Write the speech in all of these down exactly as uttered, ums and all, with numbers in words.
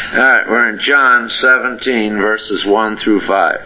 All right, we're in John seventeen, verses one through five.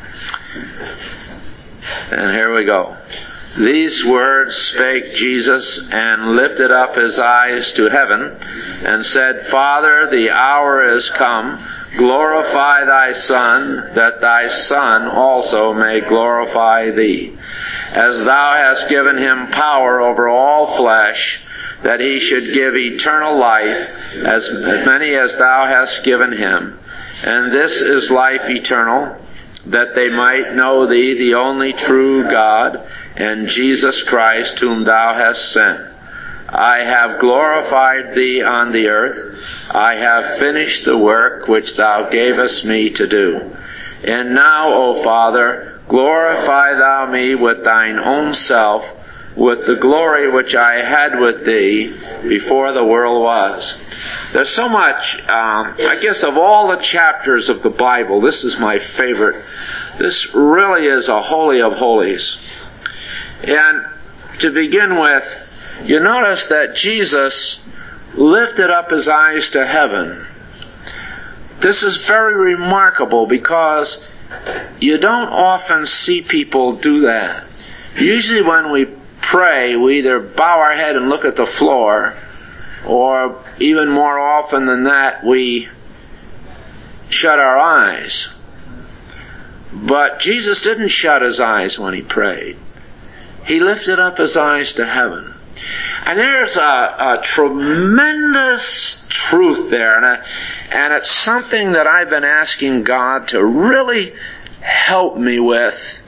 And here we go. These words spake Jesus, and lifted up his eyes to heaven, and said, Father, the hour is come. Glorify thy Son, that thy Son also may glorify thee, as thou hast given him power over all flesh, that he should give eternal life, as many as thou hast given him. And this is life eternal, that they might know thee, the only true God, and Jesus Christ, whom thou hast sent. I have glorified thee on the earth. I have finished the work which thou gavest me to do. And now, O Father, glorify thou me with thine own self, with the glory which I had with thee before the world was. There's so much, um, I guess of all the chapters of the Bible, this is my favorite. This really is a holy of holies. And to begin with, you notice that Jesus lifted up his eyes to heaven. This is very remarkable because you don't often see people do that. Usually when we pray, we either bow our head and look at the floor, or even more often than that, we shut our eyes. But Jesus didn't shut his eyes when he prayed. He lifted up his eyes to heaven. And there's a, a tremendous truth there, and, a, and it's something that I've been asking God to really help me with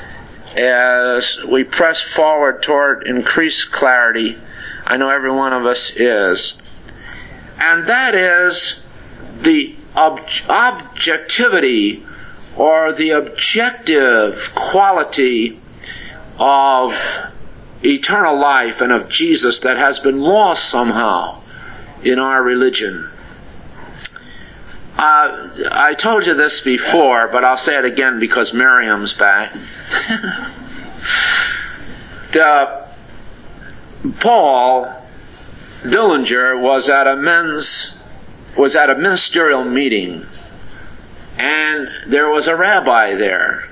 as we press forward toward increased clarity. I know every one of us is. And that is the ob- objectivity or the objective quality of eternal life and of Jesus that has been lost somehow in our religion. Uh, I told you this before, but I'll say it again because Miriam's back. the, Paul Dillinger was at a men's was at a ministerial meeting, and there was a rabbi there.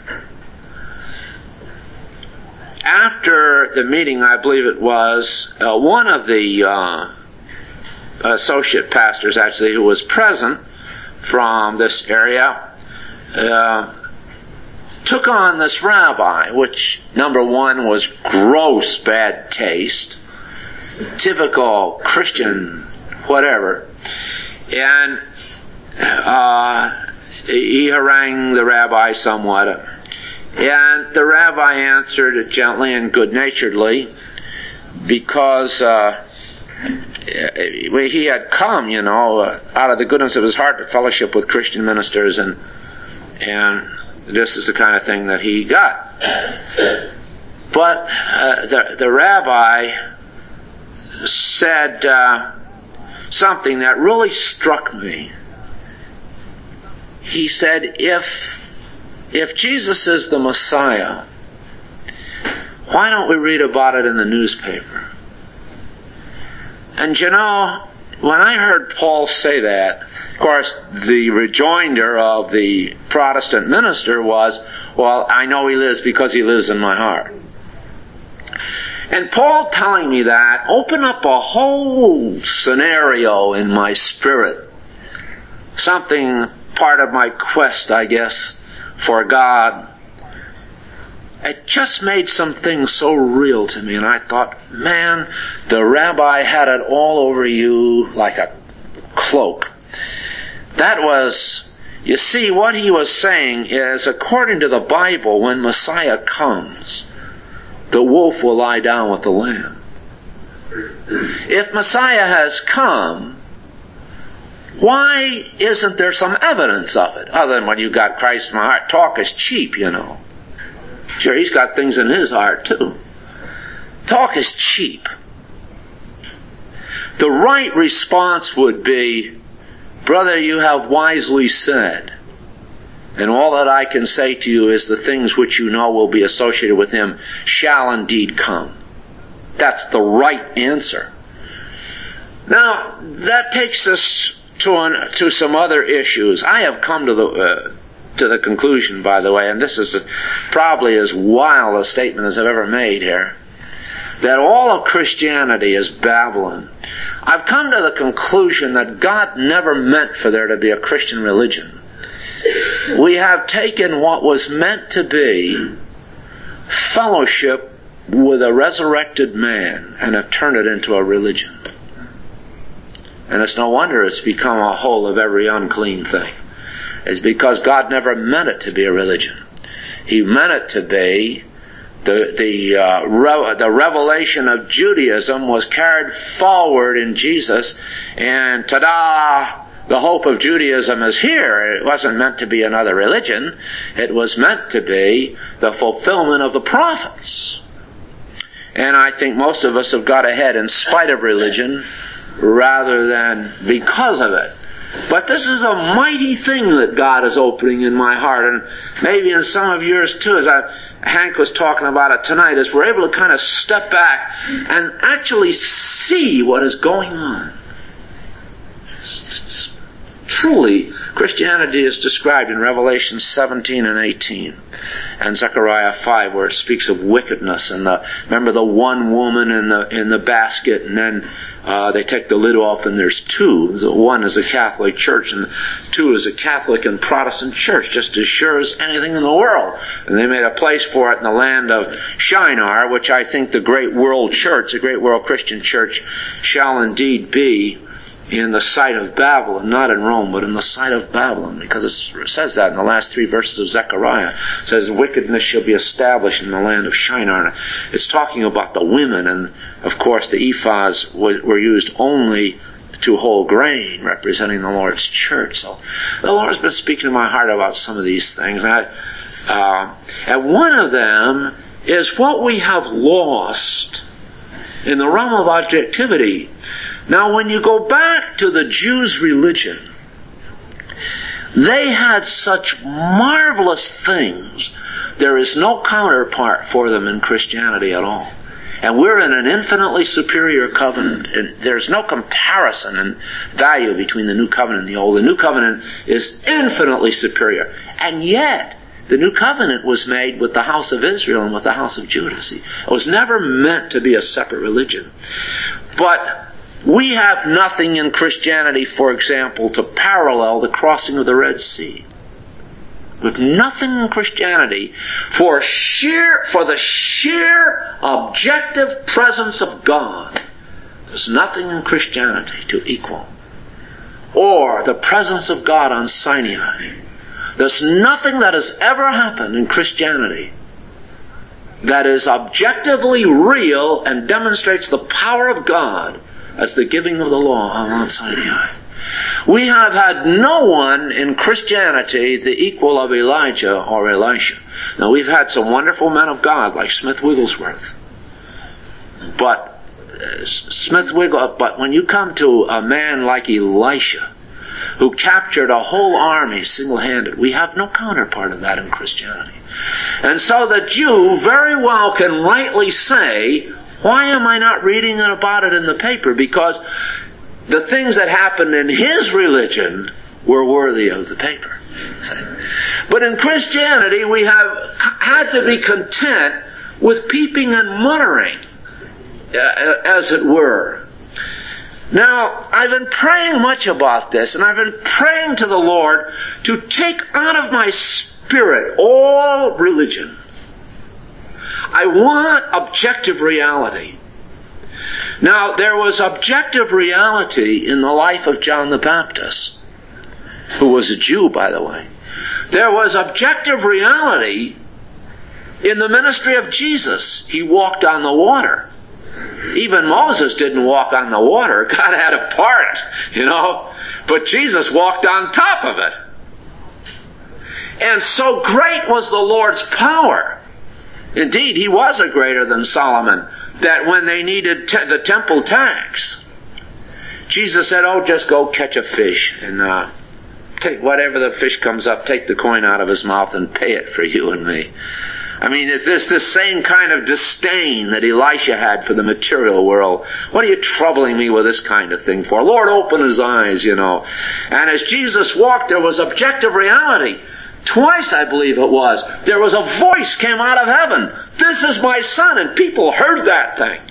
After the meeting, I believe it was, uh, one of the uh, associate pastors, actually, who was present from this area, uh, took on this rabbi, which, number one, was gross bad taste, typical Christian whatever, and uh, he harangued the rabbi somewhat. And the rabbi answered it gently and good-naturedly because uh, he had come, you know, uh, out of the goodness of his heart to fellowship with Christian ministers, and and this is the kind of thing that he got. But uh, the, the rabbi said uh, something that really struck me. He said, if If Jesus is the Messiah, why don't we read about it in the newspaper? And you know, when I heard Paul say that, of course, the rejoinder of the Protestant minister was, well, I know he lives because he lives in my heart. And Paul telling me that opened up a whole scenario in my spirit. Something part of my quest, I guess, for God. It just made some things so real to me, and I thought, man, the rabbi had it all over you like a cloak. That was, you see, what he was saying is, according to the Bible, when Messiah comes, the wolf will lie down with the lamb. If Messiah has come, why isn't there some evidence of it? Other than when you got Christ in my heart. Talk is cheap, you know. Sure, he's got things in his heart too. Talk is cheap. The right response would be, brother, you have wisely said. And all that I can say to you is the things which you know will be associated with him shall indeed come. That's the right answer. Now, that takes us to an, to some other issues. I have come to the uh, to the conclusion, by the way, and this is a, probably as wild a statement as I've ever made here, that all of Christianity is Babylon. I've come to the conclusion that God never meant for there to be a Christian religion. We have taken what was meant to be fellowship with a resurrected man and have turned it into a religion. And it's no wonder it's become a whole of every unclean thing. It's because God never meant it to be a religion. He meant it to be the the uh, re- the revelation of Judaism was carried forward in Jesus, and ta-da! The hope of Judaism is here. It wasn't meant to be another religion. It was meant to be the fulfillment of the prophets. And I think most of us have got ahead in spite of religion rather than because of it. But this is a mighty thing that God is opening in my heart, and maybe in some of yours too, as I, Hank was talking about it tonight, as we're able to kind of step back and actually see what is going on. It's, truly, Christianity is described in Revelation seventeen and eighteen and Zechariah five, where it speaks of wickedness and the, remember the one woman in the in the basket, and then uh, they take the lid off and there's two. One is a Catholic church and two is a Catholic and Protestant church, just as sure as anything in the world. And they made a place for it in the land of Shinar, which I think the great world church, the great world Christian church, shall indeed be in the sight of Babylon, not in Rome, but in the sight of Babylon, because it says that in the last three verses of Zechariah. It says, wickedness shall be established in the land of Shinar. It's talking about the women, and of course the ephods were used only to hold grain, representing the Lord's church. So the Lord's been speaking to my heart about some of these things. And, I, uh, and one of them is what we have lost in the realm of objectivity. Now, when you go back to the Jews' religion, they had such marvelous things. There is no counterpart for them in Christianity at all. And we're in an infinitely superior covenant. And there's no comparison in value between the New Covenant and the Old. The New Covenant is infinitely superior. And yet, the New Covenant was made with the house of Israel and with the house of Judah. See, it was never meant to be a separate religion. But we have nothing in Christianity, for example, to parallel the crossing of the Red Sea. With nothing in Christianity for sheer, for the sheer objective presence of God. There's nothing in Christianity to equal. Or the presence of God on Sinai. There's nothing that has ever happened in Christianity that is objectively real and demonstrates the power of God as the giving of the law on Mount Sinai. We have had no one in Christianity the equal of Elijah or Elisha. Now, we've had some wonderful men of God like Smith Wigglesworth. But uh, Smith Wiggle, but when you come to a man like Elisha, who captured a whole army single-handed, we have no counterpart of that in Christianity. And so the Jew very well can rightly say, why am I not reading about it in the paper? Because the things that happened in his religion were worthy of the paper. But in Christianity, we have had to be content with peeping and muttering, as it were. Now, I've been praying much about this, and I've been praying to the Lord to take out of my spirit all religion. I want objective reality. Now, there was objective reality in the life of John the Baptist, who was a Jew, by the way. There was objective reality in the ministry of Jesus. He walked on the water. Even Moses didn't walk on the water. God had a part, you know. But Jesus walked on top of it. And so great was the Lord's power. Indeed, he was a greater than Solomon, that when they needed te- the temple tax, Jesus said, oh, just go catch a fish and uh, take whatever the fish comes up, take the coin out of his mouth and pay it for you and me. I mean, is this this same kind of disdain that Elisha had for the material world? What are you troubling me with this kind of thing for? Lord, open his eyes, you know. And as Jesus walked, there was objective reality. Twice, I believe it was, there was a voice came out of heaven. This is my son, and people heard that thing.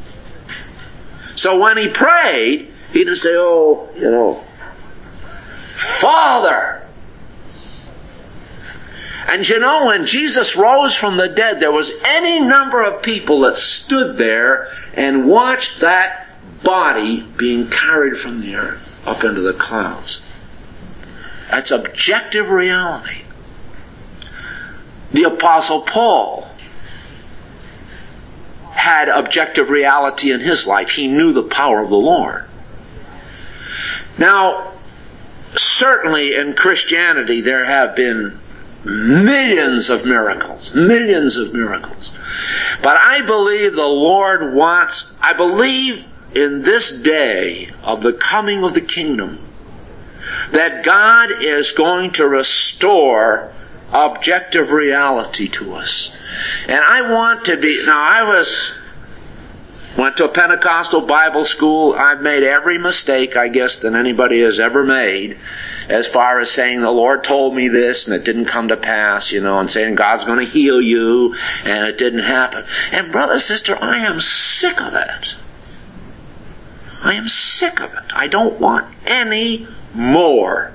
So when he prayed, he didn't say, oh, you know, Father. And you know, when Jesus rose from the dead, there was any number of people that stood there and watched that body being carried from the earth up into the clouds. That's objective reality. The Apostle Paul had objective reality in his life. He knew the power of the Lord. Now, certainly in Christianity there have been millions of miracles. Millions of miracles. But I believe the Lord wants, I believe in this day of the coming of the kingdom, that God is going to restore objective reality to us. And I want to be, now I was, went to a Pentecostal Bible school. I've made every mistake, I guess, that anybody has ever made, as far as saying the Lord told me this and it didn't come to pass, you know, and saying God's going to heal you and it didn't happen. And brother, sister, I am sick of that. I am sick of it. I don't want any more.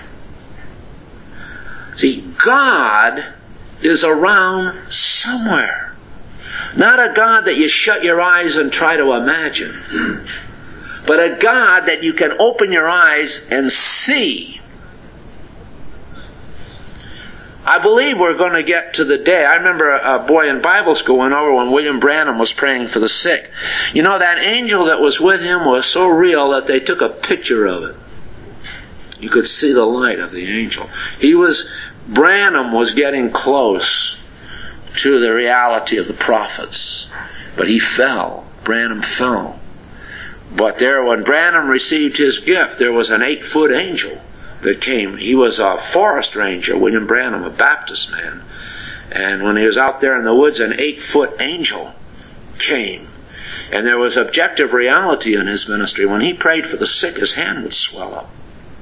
See, God is around somewhere. Not a God that you shut your eyes and try to imagine, but a God that you can open your eyes and see. I believe we're going to get to the day. I remember a boy in Bible school went over when William Branham was praying for the sick. You know, that angel that was with him was so real that they took a picture of it. You could see the light of the angel. He was, Branham was getting close to the reality of the prophets. But he fell. Branham fell. But there, when Branham received his gift, there was an eight-foot angel that came. He was a forest ranger, William Branham, a Baptist man. And when he was out there in the woods, an eight-foot angel came. And there was objective reality in his ministry. When he prayed for the sick, his hand would swell up.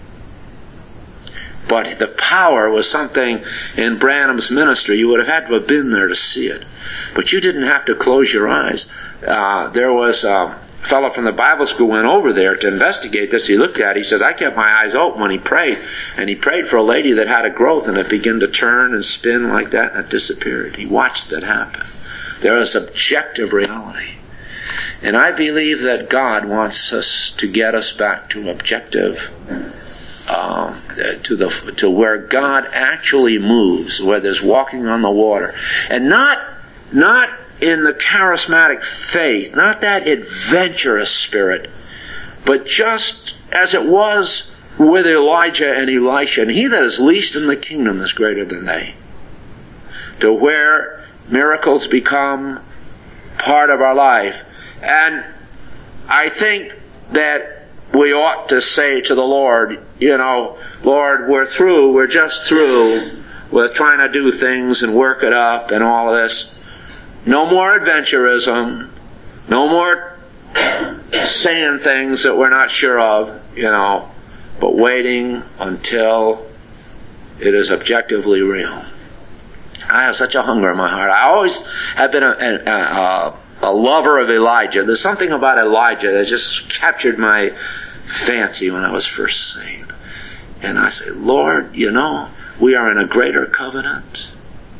But the power was something in Branham's ministry. You would have had to have been there to see it. But you didn't have to close your eyes. Uh, there was a fellow from the Bible school went over there to investigate this. He looked at it. He says, I kept my eyes open when he prayed. And he prayed for a lady that had a growth, and it began to turn and spin like that, and it disappeared. He watched it happen. There was objective reality. And I believe that God wants us to get us back to objective Um, to the to where God actually moves, where there's walking on the water, and not not in the charismatic faith, not that adventurous spirit, but just as it was with Elijah and Elisha. And he that is least in the kingdom is greater than they. To where miracles become part of our life, and I think that we ought to say to the Lord, you know, Lord, we're through, we're just through with trying to do things and work it up and all of this. No more adventurism. No more saying things that we're not sure of, you know, but waiting until it is objectively real. I have such a hunger in my heart. I always have been a, a, a a lover of Elijah. There's something about Elijah that just captured my fancy when I was first saved. And I say, Lord, you know, we are in a greater covenant,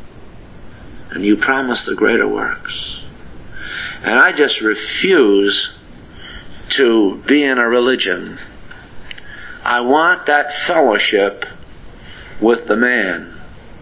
and you promise the greater works. And I just refuse to be in a religion. I want that fellowship with the man.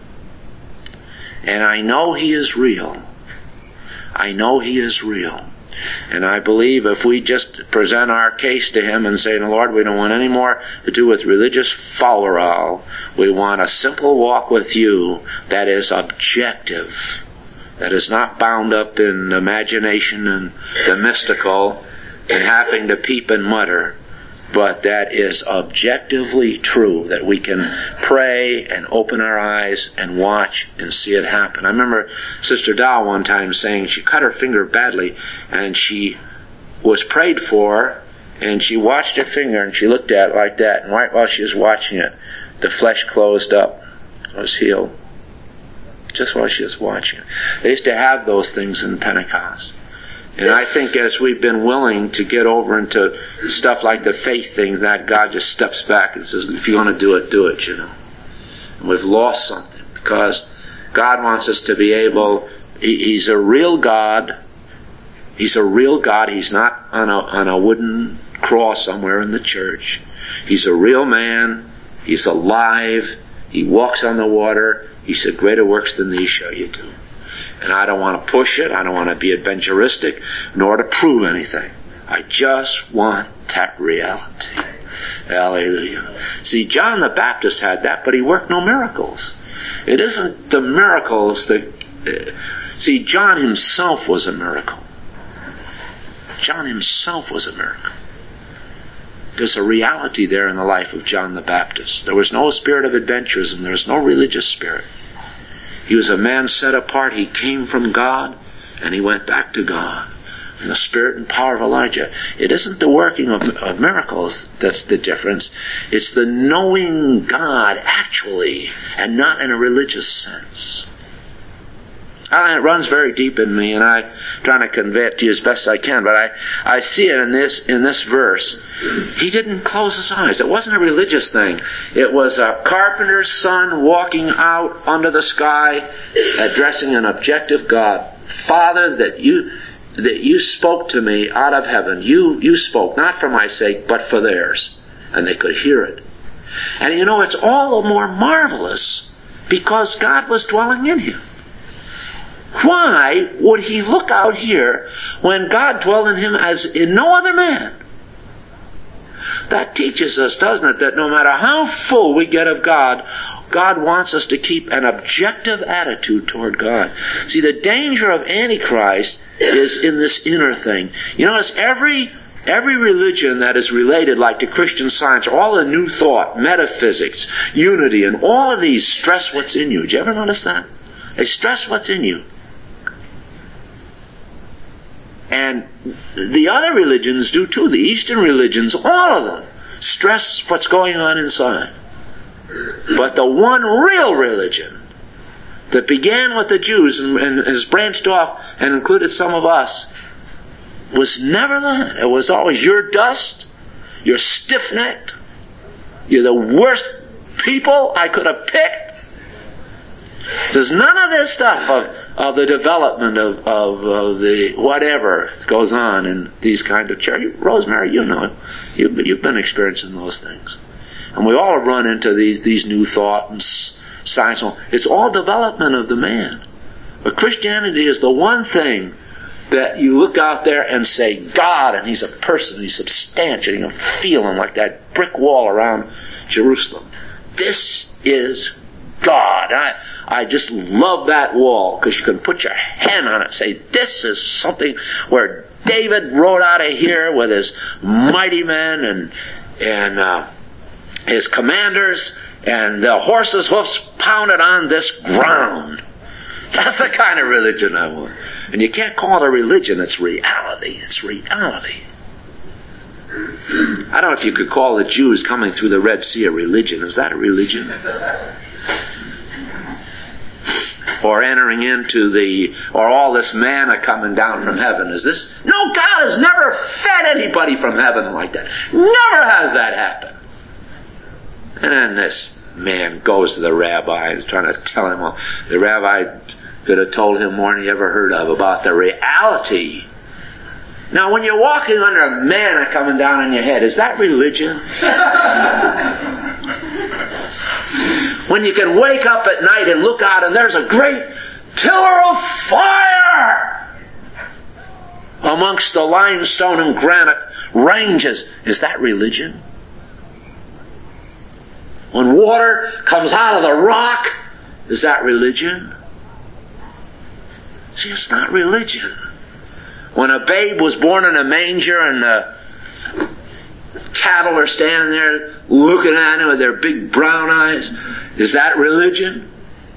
And I know he is real. I know he is real. And I believe if we just present our case to him and say, Lord, we don't want any more to do with religious follow-all. We want a simple walk with you that is objective, that is not bound up in imagination and the mystical and having to peep and mutter, But that is objectively true, that we can pray and open our eyes and watch and see it happen. I remember Sister Dow one time saying she cut her finger badly, and she was prayed for, and she watched her finger, and she looked at it like that, and right while she was watching it, the flesh closed up, was healed. Just while she was watching it. They used to have those things in Pentecost. And I think as we've been willing to get over into stuff like the faith thing, that God just steps back and says, if you're going to do it, do it, you know. And we've lost something, because God wants us to be able, he, He's a real God. He's a real God. He's not on a, on a wooden cross somewhere in the church. He's a real man. He's alive. He walks on the water. He said, greater works than these shall you do. And I don't want to push it. I don't want to be adventuristic, nor to prove anything. I just want that reality. Hallelujah. See, John the Baptist had that, but he worked no miracles. It isn't the miracles that... Uh, see, John himself was a miracle. John himself was a miracle. There's a reality there in the life of John the Baptist. There was no spirit of adventurism. There was no religious spirit. He was a man set apart. He came from God, and he went back to God. And the spirit and power of Elijah. It isn't the working of, of miracles that's the difference. It's the knowing God actually, and not in a religious sense. And it runs very deep in me, and I'm trying to convey it to you as best I can. But I, I see it in this in this verse. He didn't close his eyes. It wasn't a religious thing. It was a carpenter's son walking out under the sky, addressing an objective God. Father, that you that you spoke to me out of heaven. You you spoke, not for my sake, but for theirs. And they could hear it. And you know, it's all the more marvelous because God was dwelling in him. Why would he look out here when God dwelled in him as in no other man? That teaches us, doesn't it, that no matter how full we get of God, God wants us to keep an objective attitude toward God. See, the danger of Antichrist is in this inner thing. You notice every every religion that is related, like to Christian Science, all the new thought, metaphysics, unity, and all of these stress what's in you. Did you ever notice that? They stress what's in you. And the other religions do too. The Eastern religions, all of them, stress what's going on inside. But the one real religion that began with the Jews and, and has branched off and included some of us was never that. It was always, you're dust, you're stiff-necked, you're the worst people I could have picked. There's none of this stuff of, of the development of, of, of the whatever goes on in these kind of churches. Rosemary, you know, you've, you've been experiencing those things. And we all run into these, these new thought and science. It's all development of the man. But Christianity is the one thing that you look out there and say, God, and he's a person, he's substantial, you can feel him like that brick wall around Jerusalem. This is God. I, I just love that wall because you can put your hand on it and say, this is something where David rode out of here with his mighty men and and uh, his commanders, and the horses' hoofs pounded on this ground. That's the kind of religion I want. And you can't call it a religion. It's reality. It's reality. I don't know if you could call the Jews coming through the Red Sea a religion. Is that a religion? Or entering into the, or all this manna coming down from heaven. Is this? No, God has never fed anybody from heaven like that. Never has that happened. And then this man goes to the rabbi and is trying to tell him, well, the rabbi could have told him more than he ever heard of about the reality. Now, when you're walking under manna coming down on your head, is that religion? When you can wake up at night and look out and there's a great pillar of fire amongst the limestone and granite ranges, is that religion? When water comes out of the rock, is that religion? See, it's not religion. When a babe was born in a manger and the cattle are standing there looking at him with their big brown eyes. Is that religion?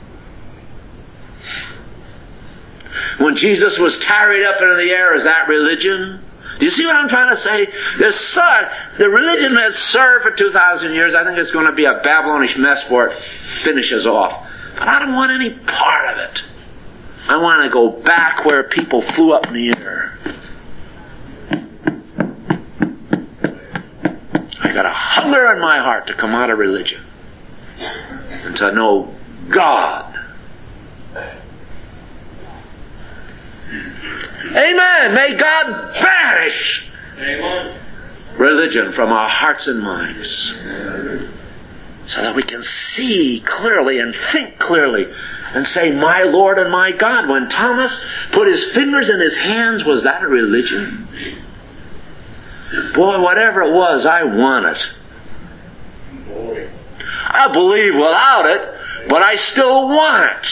When Jesus was carried up into the air, is that religion? Do you see what I'm trying to say? There's the religion has served for two thousand years. I think it's going to be a Babylonish mess before it finishes off. But I don't want any part of it. I want to go back where people flew up in the air. I got a hunger in my heart to come out of religion and to know God. Amen. May God banish Amen. religion from our hearts and minds so that we can see clearly and think clearly and say, my Lord and my God. When Thomas put his fingers in his hands, was that a religion? Boy, whatever it was, I want it. I believe without it, but I still want it.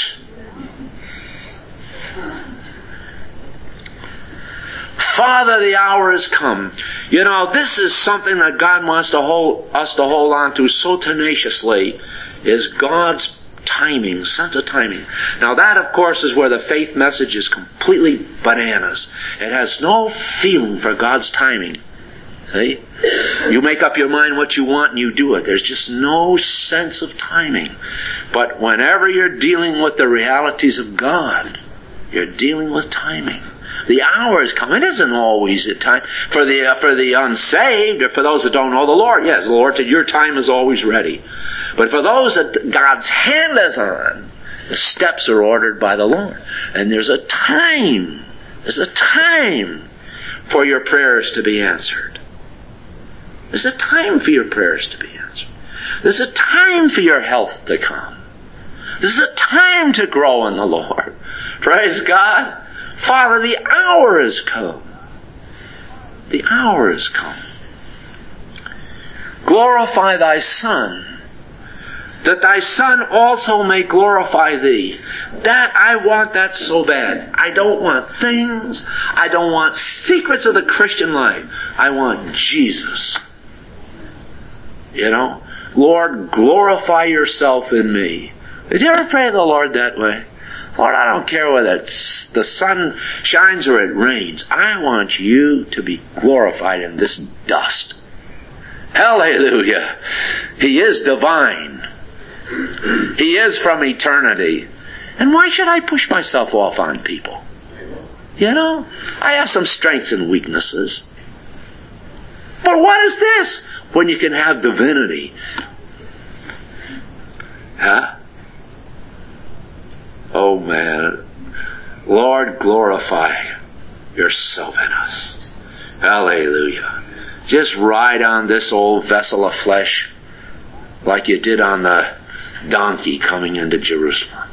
Father, the hour has come. You know, this is something that God wants to hold us to hold on to so tenaciously, is God's timing, sense of timing. Now that, of course, is where the faith message is completely bananas. It has no feeling for God's timing. See? You make up your mind what you want and you do it. There's just no sense of timing. But whenever you're dealing with the realities of God, you're dealing with timing. The hour is coming. It isn't always a time. For the, uh, for the unsaved, or for those that don't know the Lord, yes, the Lord said, your time is always ready. But for those that God's hand is on, the steps are ordered by the Lord. And there's a time. There's a time for your prayers to be answered. There's a time for your prayers to be answered. There's a time for your health to come. There's a time to grow in the Lord. Praise God. Father, the hour has come. The hour has come. Glorify thy Son, that thy Son also may glorify thee. That, I want that so bad. I don't want things. I don't want secrets of the Christian life. I want Jesus. You know? Lord, glorify yourself in me. Did you ever pray to the Lord that way? Lord, I don't care whether it's the sun shines or it rains. I want you to be glorified in this dust. Hallelujah. He is divine. He is from eternity. And why should I push myself off on people? You know, I have some strengths and weaknesses. But what is this when you can have divinity? Huh? Oh man, Lord, glorify yourself in us. Hallelujah. Just ride on this old vessel of flesh like you did on the donkey coming into Jerusalem.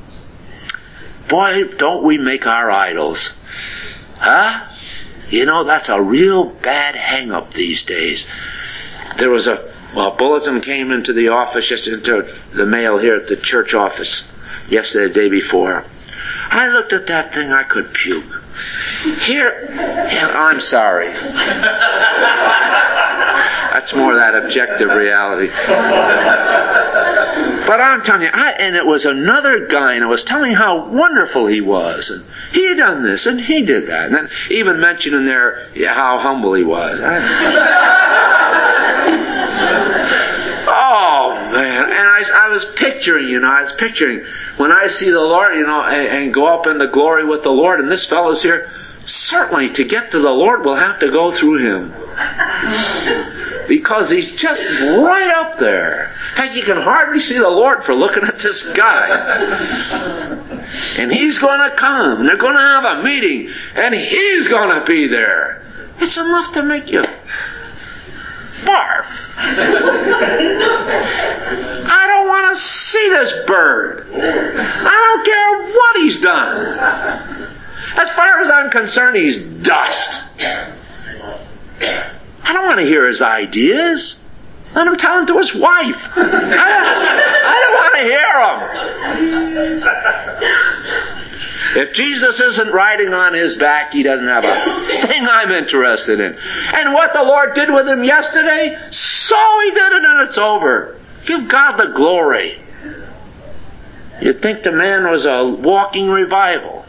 Boy, don't we make our idols. Huh? You know, that's a real bad hang-up these days. There was a, a bulletin came into the office, just into the mail here at the church office. Yesterday, the day before. I looked at that thing, I could puke. Here, yeah, I'm sorry. That's more that objective reality. But I'm telling you, I, and it was another guy, and it was telling how wonderful he was, and he had done this, and he did that, and then even mentioning there yeah, how humble he was. I, oh man! And I, I was picturing, you know, I was picturing when I see the Lord, you know, and, and go up into glory with the Lord, and this fellow's here. Certainly, to get to the Lord, we'll have to go through him. Because he's just right up there. In fact, you can hardly see the Lord for looking at this guy. And he's going to come. And they're going to have a meeting. And he's going to be there. It's enough to make you barf. I don't want to see this bird. I don't care what he's done. As far as I'm concerned, he's dust. I don't want to hear his ideas. Let him tell him to his wife. I don't, I don't want to hear him. If Jesus isn't riding on his back, he doesn't have a thing I'm interested in. And what the Lord did with him yesterday, so he did it and it's over. Give God the glory. You'd think the man was a walking revival.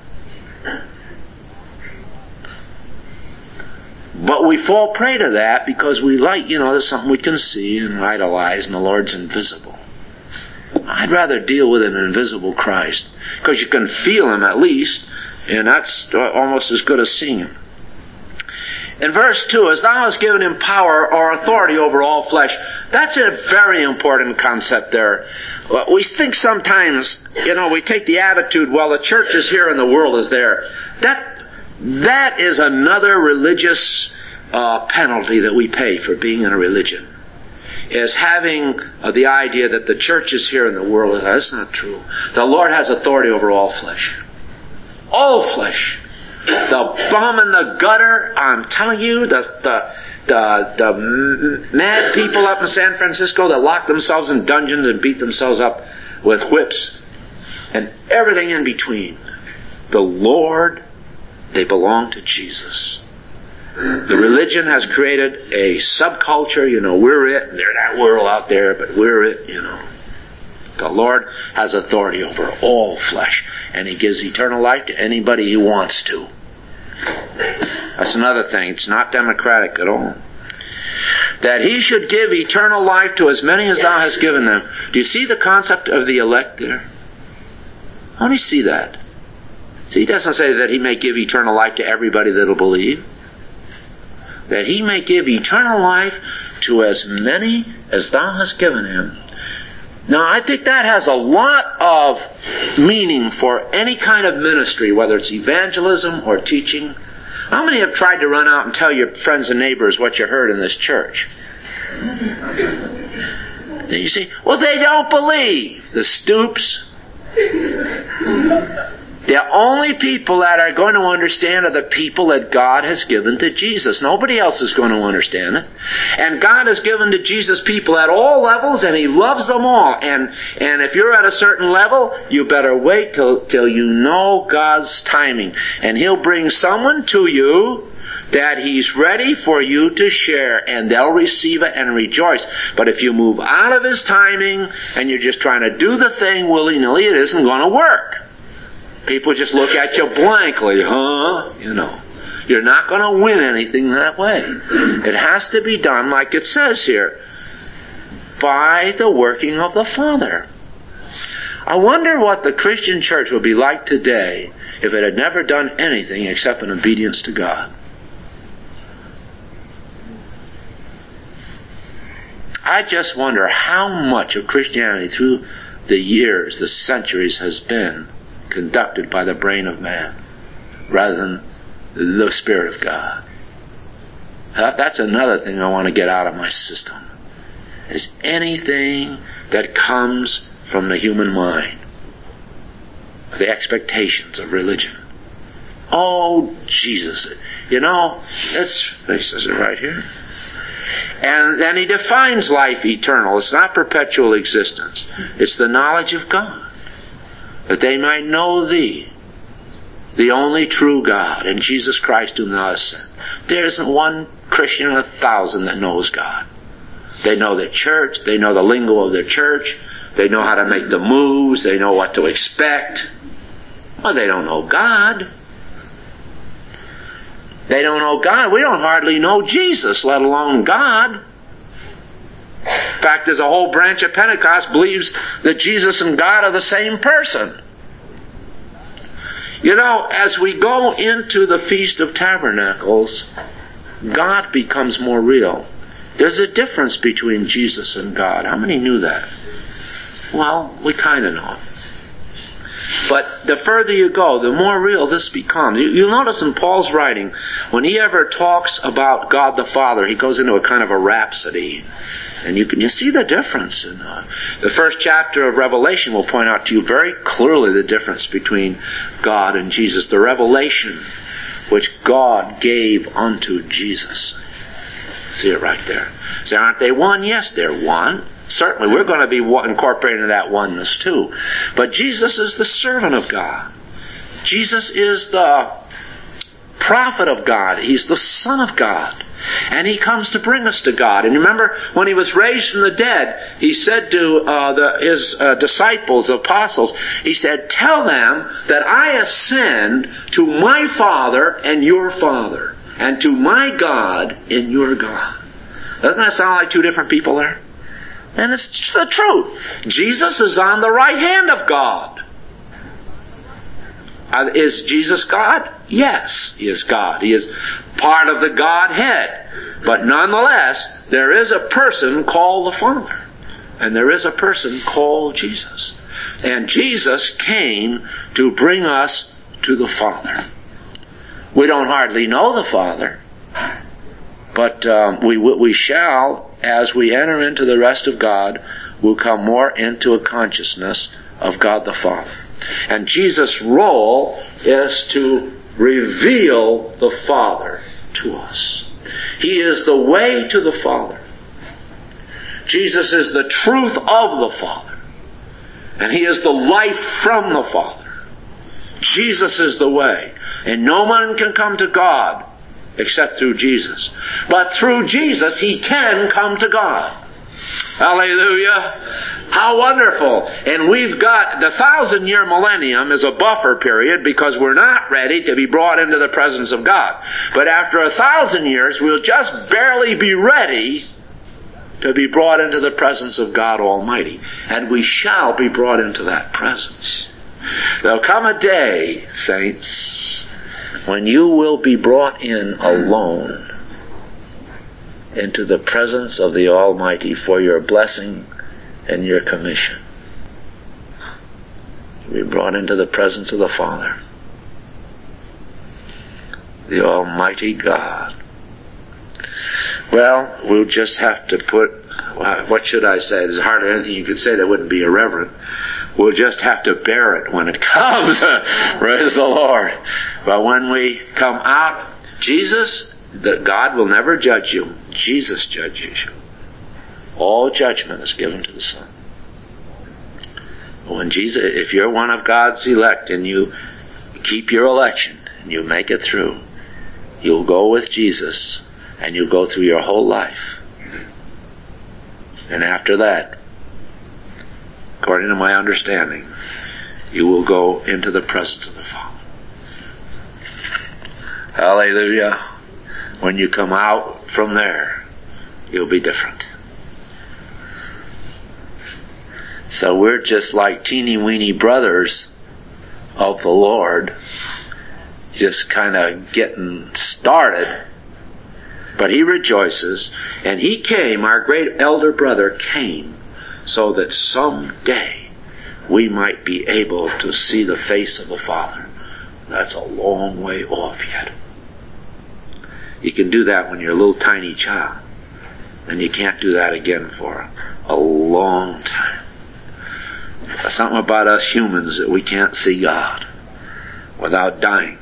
But we fall prey to that because we like, you know, there's something we can see and idolize, and the Lord's invisible. I'd rather deal with an invisible Christ, because you can feel him at least, and that's almost as good as seeing him. In verse two, as thou hast given him power or authority over all flesh, that's a very important concept there. We think sometimes, you know, we take the attitude, well, the church is here and the world is there. That That is another religious uh, penalty that we pay for being in a religion. Is having uh, the idea that the church is here and the world is there. That's not true. The Lord has authority over all flesh. All flesh. The bum in the gutter, I'm telling you, the, the, the, the mad people up in San Francisco that lock themselves in dungeons and beat themselves up with whips. And everything in between. The Lord, they belong to Jesus. The religion has created a subculture, you know, we're it, and they're that world out there, but we're it, you know. The Lord has authority over all flesh, and He gives eternal life to anybody He wants to. That's another thing. It's not democratic at all. That He should give eternal life to as many as Thou hast given them. Do you see the concept of the elect there? How do you see that? See, He doesn't say that He may give eternal life to everybody that will believe. That He may give eternal life to as many as Thou hast given Him. Now, I think that has a lot of meaning for any kind of ministry, whether it's evangelism or teaching. How many have tried to run out and tell your friends and neighbors what you heard in this church? Then you say, well, they don't believe. The stoops. The only people that are going to understand are the people that God has given to Jesus. Nobody else is going to understand it. And God has given to Jesus people at all levels, and He loves them all. And and if you're at a certain level, you better wait till, till you know God's timing. And He'll bring someone to you that He's ready for you to share, and they'll receive it and rejoice. But if you move out of His timing, and you're just trying to do the thing willy-nilly, it isn't going to work. People just look at you blankly, huh? You know, you're not going to win anything that way. It has to be done like it says here, by the working of the Father. I wonder what the Christian church would be like today if it had never done anything except in obedience to God. I just wonder how much of Christianity through the years, the centuries, has been conducted by the brain of man rather than the Spirit of God. That's another thing I want to get out of my system. Is anything that comes from the human mind, the expectations of religion. Oh, Jesus. You know, it's, it says it right here. And then He defines life eternal. It's not perpetual existence. It's the knowledge of God. That they might know Thee, the only true God, and Jesus Christ whom Thou hast sent. There isn't one Christian in a thousand that knows God. They know their church. They know the lingo of their church. They know how to make the moves. They know what to expect. Well, they don't know God. They don't know God. We don't hardly know Jesus, let alone God. In fact, there's a whole branch of Pentecost believes that Jesus and God are the same person. You know, as we go into the Feast of Tabernacles, God becomes more real. There's a difference between Jesus and God. How many knew that? Well, we kind of know. But the further you go, the more real this becomes. You, you'll notice in Paul's writing, when he ever talks about God the Father, he goes into a kind of a rhapsody. And you can you see the difference. In, uh, the first chapter of Revelation will point out to you very clearly the difference between God and Jesus. The revelation which God gave unto Jesus. See it right there. Say, aren't they one? Yes, they're one. Certainly, we're going to be incorporated into that oneness too. But Jesus is the servant of God. Jesus is the prophet of God. He's the Son of God. And He comes to bring us to God. And remember, when He was raised from the dead, He said to uh, the, His uh, disciples, the apostles, He said, tell them that I ascend to my Father and your Father, and to my God and your God. Doesn't that sound like two different people there? And it's the truth. Jesus is on the right hand of God. Uh, is Jesus God? Yes, He is God. He is part of the Godhead. But nonetheless, there is a person called the Father. And there is a person called Jesus. And Jesus came to bring us to the Father. We don't hardly know the Father. But um, we we shall, as we enter into the rest of God, will come more into a consciousness of God the Father. And Jesus' role is to reveal the Father to us. He is the way to the Father. Jesus is the truth of the Father. And He is the life from the Father. Jesus is the way. And no one can come to God except through Jesus. But through Jesus, He can come to God. Hallelujah. How wonderful. And we've got the thousand year millennium is a buffer period because we're not ready to be brought into the presence of God. But after a thousand years, we'll just barely be ready to be brought into the presence of God Almighty. And we shall be brought into that presence. There'll come a day, saints, when you will be brought in alone into the presence of the Almighty for your blessing and your commission. You'll be brought into the presence of the Father, the Almighty God. Well, we'll just have to put, what should I say? There's hardly anything you could say that wouldn't be irreverent. We'll just have to bear it when it comes. Praise the Lord. But when we come out, Jesus, that God will never judge you. Jesus judges you. All judgment is given to the Son. When Jesus, if you're one of God's elect and you keep your election and you make it through, you'll go with Jesus and you'll go through your whole life. And after that, according to my understanding, you will go into the presence of the Father. Hallelujah. When you come out from there, you'll be different. So we're just like teeny weeny brothers of the Lord, just kind of getting started. But He rejoices, and He came, our great elder brother came, so that someday we might be able to see the face of the Father. That's a long way off yet. You can do that when you're a little tiny child. And you can't do that again for a long time. There's something about us humans that we can't see God without dying.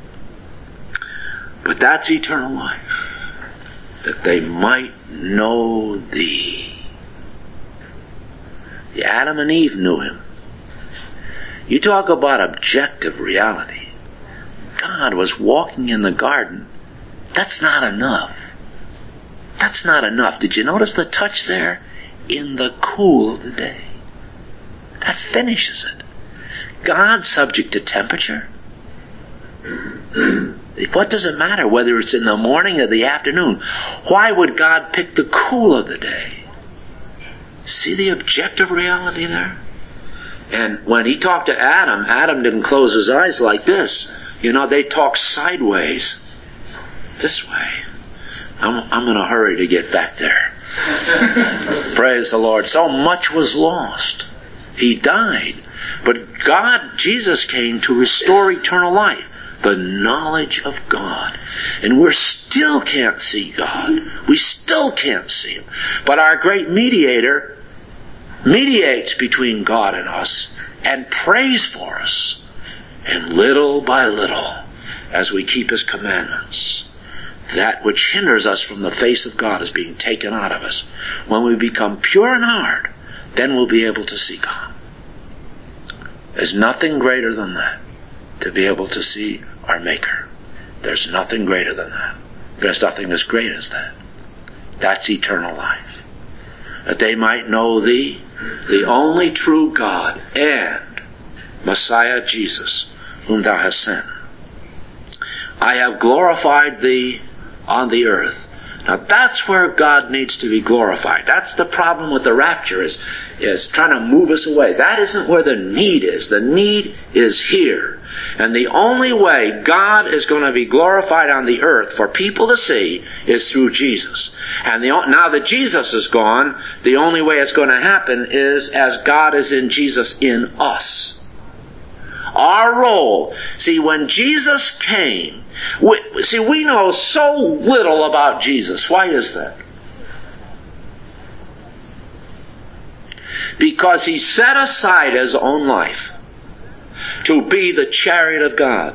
But that's eternal life. That they might know Thee. The Adam and Eve knew Him. You talk about objective reality. God was walking in the garden. That's not enough. That's not enough. Did you notice the touch there? In the cool of the day. That finishes it. God's subject to temperature. What does it matter whether it's in the morning or the afternoon? Why would God pick the cool of the day? See the objective reality there? And when He talked to Adam, Adam didn't close his eyes like this. You know, they talk sideways. This way. I'm, I'm in a hurry to get back there. Praise the Lord. So much was lost. He died. But God, Jesus came to restore eternal life. The knowledge of God. And we still can't see God. We still can't see Him. But our great mediator mediates between God and us and prays for us. And little by little, as we keep His commandments, that which hinders us from the face of God is being taken out of us. When we become pure in heart, then we'll be able to see God. There's nothing greater than that, to be able to see our Maker. There's nothing greater than that. There's nothing as great as that. That's eternal life. That they might know Thee, the only true God, and Messiah Jesus, whom Thou hast sent. I have glorified Thee on the earth. Now that's where God needs to be glorified. That's the problem with the rapture, is, is trying to move us away. That isn't where the need is. The need is here. And the only way God is going to be glorified on the earth for people to see is through Jesus. And the, now that Jesus is gone, the only way it's going to happen is as God is in Jesus in us. Our role. See, when Jesus came, we, see, we know so little about Jesus. Why is that? Because He set aside His own life to be the chariot of God.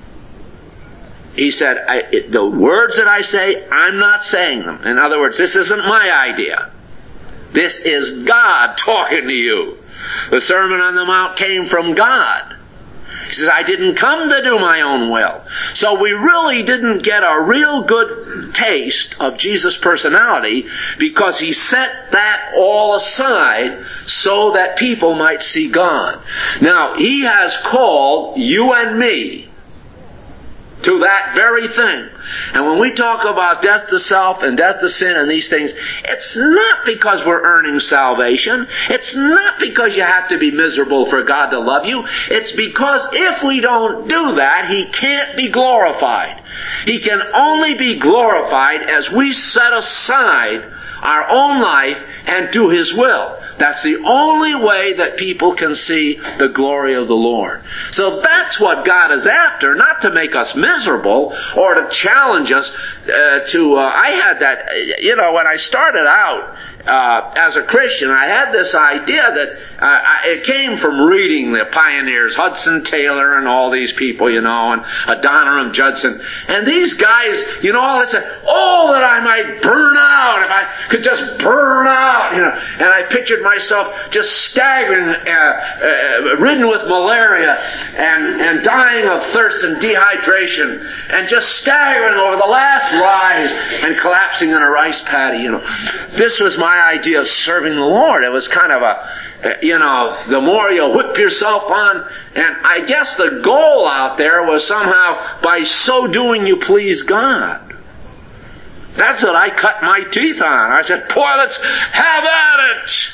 He said, I, it, the words that I say, I'm not saying them. In other words, this isn't my idea. This is God talking to you. The Sermon on the Mount came from God. He says, I didn't come to do my own will. So we really didn't get a real good taste of Jesus' personality because He set that all aside so that people might see God. Now, He has called you and me to that very thing. And when we talk about death to self and death to sin and these things, it's not because we're earning salvation. It's not because you have to be miserable for God to love you. It's because if we don't do that, He can't be glorified. He can only be glorified as we set aside our own life and do His will. That's the only way that people can see the glory of the Lord. So that's what God is after, not to make us miserable or to challenge us uh, to... Uh, I had that, you know, when I started out uh, as a Christian, I had this idea that uh, I, it came from reading the pioneers, Hudson Taylor and all these people, you know, and Adoniram Judson. And these guys, you know, they said, oh, that I might burn out, if I could just burn out, you know. And I pictured myself just staggering, uh, uh, ridden with malaria and, and dying of thirst and dehydration and just staggering over the last rise and collapsing in a rice paddy, you know. This was my idea of serving the Lord. It was kind of a, you know, the more you whip yourself on, and I guess the goal out there was somehow by so doing you please God. That's what I cut my teeth on. I said, boy, let's have at it.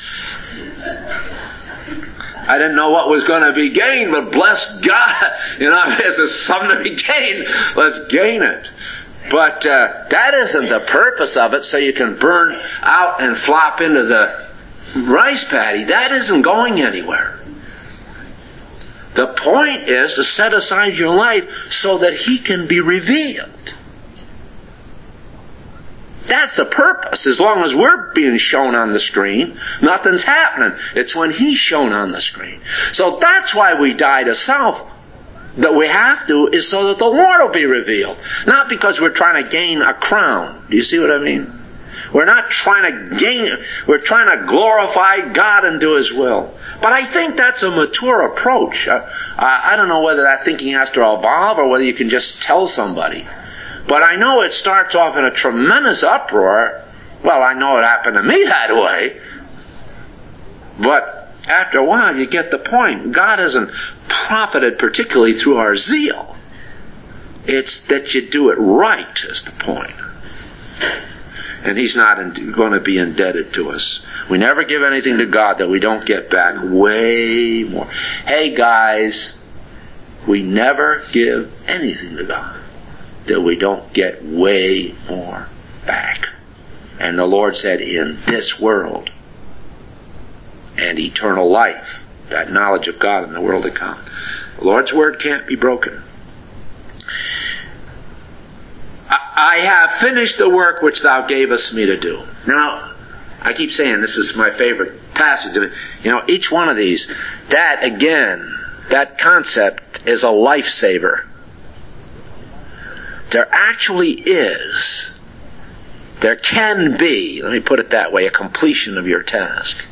I didn't know what was going to be gained, but bless God, you know, if there's something to be gained, let's gain it. But uh, that isn't the purpose of it, so you can burn out and flop into the rice paddy. That isn't going anywhere. The point is to set aside your life so that He can be revealed. That's the purpose. As long as we're being shown on the screen, nothing's happening. It's when He's shown on the screen. So that's why we die to self. That we have to is so that the Lord will be revealed. Not because we're trying to gain a crown. Do you see what I mean? We're not trying to gain it. We're trying to glorify God and do His will. But I think that's a mature approach. Uh, I don't know whether that thinking has to evolve or whether you can just tell somebody. But I know it starts off in a tremendous uproar. Well, I know it happened to me that way. But after a while, you get the point. God isn't profited particularly through our zeal. It's that you do it right is the point. And He's not in, going to be indebted to us. We never give anything to God that we don't get back way more. Hey guys, we never give anything to God that we don't get way more back. And the Lord said, in this world and eternal life, that knowledge of God in the world to come. The Lord's word can't be broken. I have finished the work which Thou gavest me to do. Now, I keep saying this is my favorite passage. You know, each one of these, that again, that concept is a lifesaver. there actually is, there can be, let me put it that way, a completion of your task.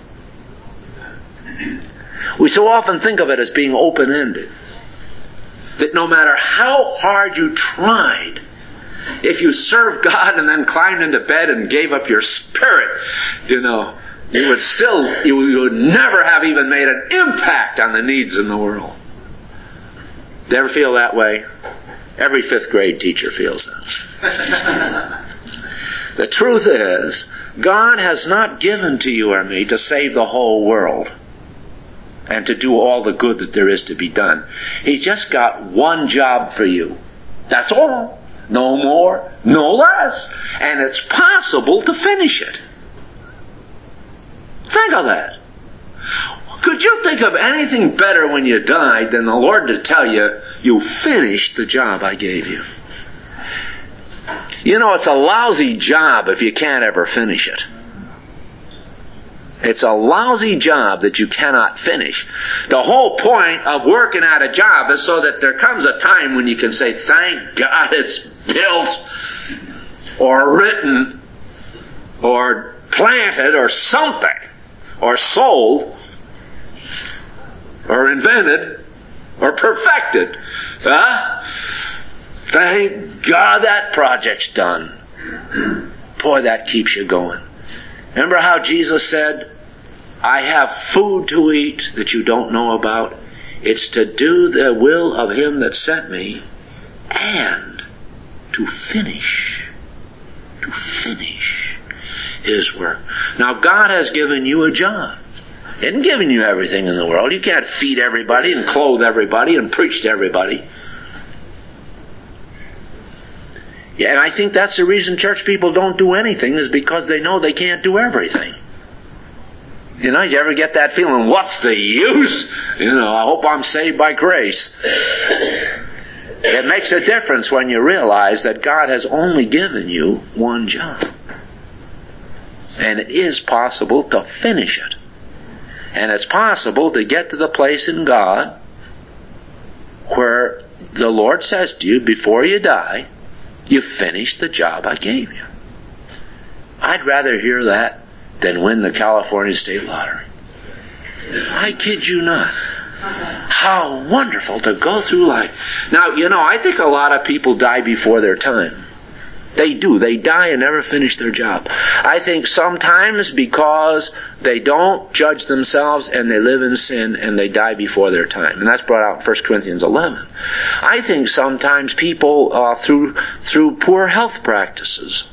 We so often think of it as being open-ended, that no matter how hard you tried, if you served God and then climbed into bed and gave up your spirit, you know, you would still, you would never have even made an impact on the needs in the world. Do you ever feel that way? Every fifth grade teacher feels that. The truth is, God has not given to you or me to save the whole world and to do all the good that there is to be done. He's just got one job for you. That's all. No more, no less. And it's possible to finish it. Think of that. Could you think of anything better when you died than the Lord to tell you, you finished the job I gave you? You know, it's a lousy job if you can't ever finish it. It's a lousy job that you cannot finish. The whole point of working at a job is so that there comes a time when you can say, thank God it's built or written or planted or something or sold or invented or perfected. Huh? Thank God that project's done. Boy, that keeps you going. Remember how Jesus said, I have food to eat that you don't know about. It's to do the will of Him that sent me and to finish, to finish His work. Now God has given you a job. He hasn't given you everything in the world. You can't feed everybody and clothe everybody and preach to everybody. Yeah, and I think that's the reason church people don't do anything, is because they know they can't do everything. You know, you ever get that feeling, what's the use? You know, I hope I'm saved by grace. It makes a difference when you realize that God has only given you one job. And it is possible to finish it. And it's possible to get to the place in God where the Lord says to you, before you die, you finished the job I gave you. I'd rather hear that than win the California State Lottery. I kid you not. How wonderful to go through life. Now, you know, I think a lot of people die before their time. They do. They die and never finish their job. I think sometimes because they don't judge themselves and they live in sin and they die before their time. And that's brought out in First Corinthians eleven. I think sometimes people, uh, through through poor health practices,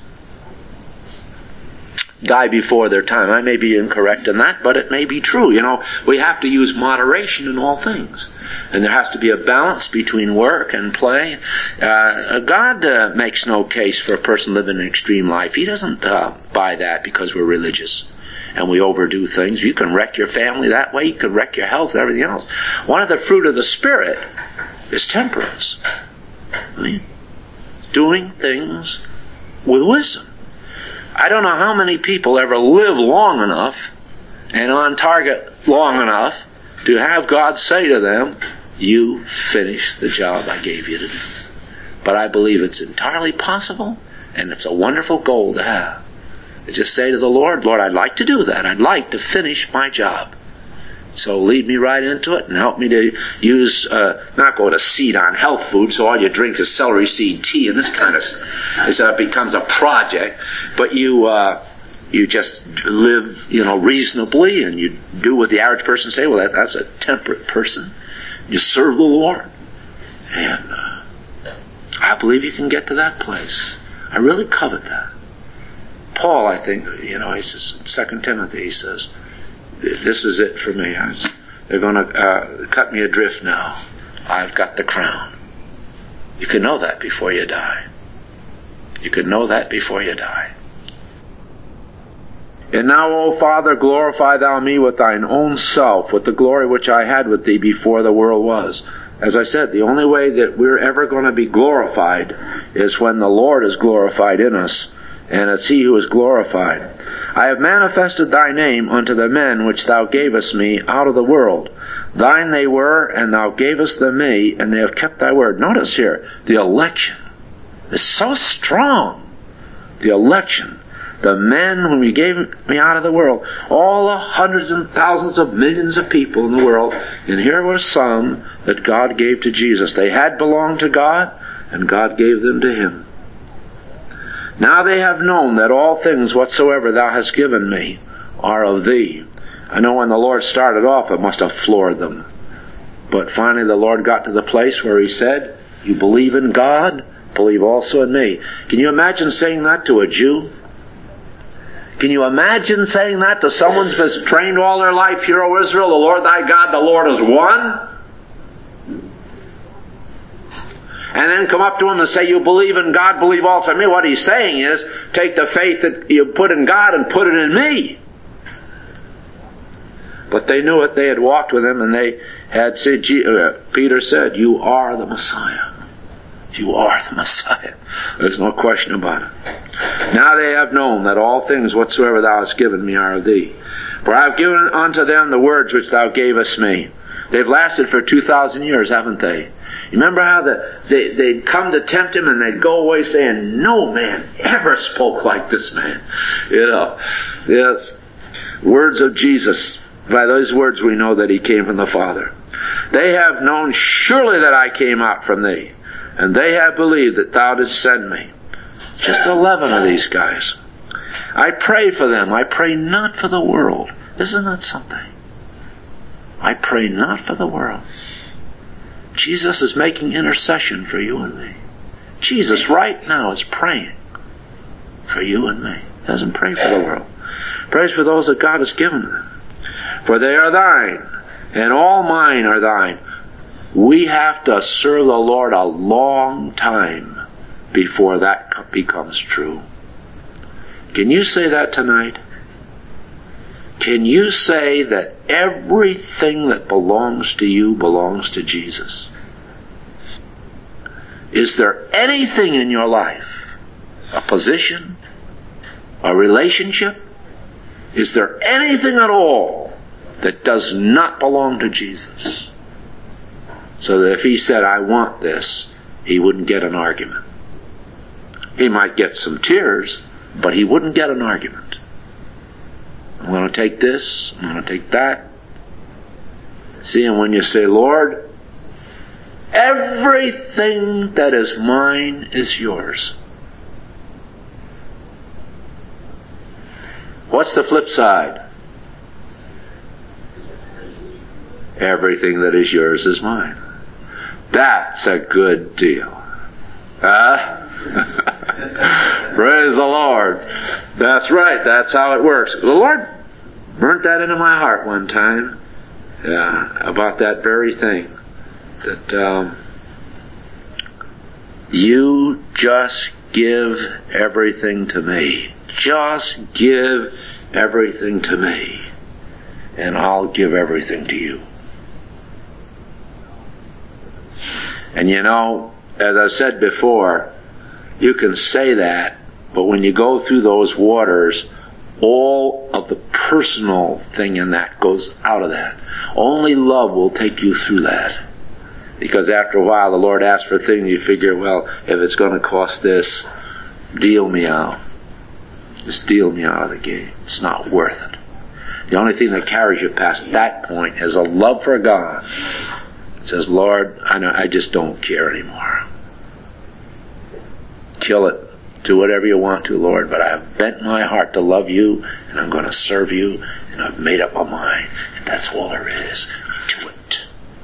die before their time. I may be incorrect in that, but it may be true. You know, we have to use moderation in all things. And there has to be a balance between work and play. Uh, God uh, makes no case for a person living an extreme life. He doesn't uh, buy that because we're religious and we overdo things. You can wreck your family that way. You can wreck your health and everything else. One of the fruit of the Spirit is temperance. I mean, doing things with wisdom. I don't know how many people ever live long enough and on target long enough to have God say to them, you finished the job I gave you to do. But I believe it's entirely possible, and it's a wonderful goal to have. To just say to the Lord, Lord, I'd like to do that. I'd like to finish my job. So lead me right into it and help me to use, uh, not go to seed on health food, so all you drink is celery seed tea and this kind of stuff. So it becomes a project. But you, uh, you just live, you know, reasonably, and you do what the average person say, well, that, that's a temperate person. You serve the Lord. And uh, I believe you can get to that place. I really covet that. Paul, I think, you know, he says, in Second Timothy, he says, this is it for me. Was, they're going to uh, cut me adrift now. I've got the crown. You can know that before you die. You can know that before you die. And now, O Father, glorify thou me with thine own self, with the glory which I had with thee before the world was. As I said, the only way that we're ever going to be glorified is when the Lord is glorified in us, and it's He who is glorified. I have manifested thy name unto the men which thou gavest me out of the world. Thine they were, and thou gavest them me, and they have kept thy word. Notice here, the election. is so strong. The election, the men whom He gave me out of the world, all the hundreds and thousands of millions of people in the world, and here were some that God gave to Jesus. They had belonged to God, and God gave them to Him. Now they have known that all things whatsoever Thou hast given me are of Thee. I know when the Lord started off, it must have floored them. But finally the Lord got to the place where He said, you believe in God, believe also in me. Can you imagine saying that to a Jew? Can you imagine saying that to someone who's been trained all their life, Hear, O Israel, the Lord thy God, the Lord is one? And then come up to him and say, you believe in God, believe also in me. What he's saying is, take the faith that you put in God and put it in me. But they knew it. They had walked with Him, and they had said, Peter said, you are the Messiah. You are the Messiah. There's no question about it. Now they have known that all things whatsoever Thou hast given me are of Thee. For I have given unto them the words which Thou gavest me. They've lasted for two thousand years, haven't they? You remember how the, they, they'd come to tempt Him, and they'd go away saying, no man ever spoke like this man. You know, yes. Words of Jesus. By those words we know that He came from the Father. They have known surely that I came out from Thee, and they have believed that Thou didst send me. Just eleven of these guys. I pray for them. I pray not for the world. Isn't that something? I pray not for the world. Jesus is making intercession for you and me. Jesus right now is praying for you and me. He doesn't pray for the world. He prays for those that God has given them. For they are Thine, and all mine are Thine. We have to serve the Lord a long time before that becomes true. Can you say that tonight? Can you say that everything that belongs to you belongs to Jesus? Is there anything in your life, a position, a relationship, is there anything at all that does not belong to Jesus? So that if He said, I want this, He wouldn't get an argument. He might get some tears, but He wouldn't get an argument. I'm going to take this, I'm going to take that. See, and when you say, Lord, everything that is mine is yours. What's the flip side? Everything that is yours is mine. That's a good deal. Huh? Praise the Lord. That's right. That's how it works. The Lord burnt that into my heart one time. Yeah, about that very thing. That um, you just give everything to me. Just give everything to me. And I'll give everything to you. And you know, as I've said before, you can say that, but when you go through those waters, all of the personal thing in that goes out of that. Only love will take you through that. Because after a while, the Lord asks for things, you figure, well, if it's going to cost this, deal me out. Just deal me out of the game. It's not worth it. The only thing that carries you past that point is a love for God. It says, Lord, I know, I just don't care anymore. Kill it. Do whatever you want to, Lord, but I have bent my heart to love you, and I'm going to serve you, and I've made up my mind. And that's all there is to it.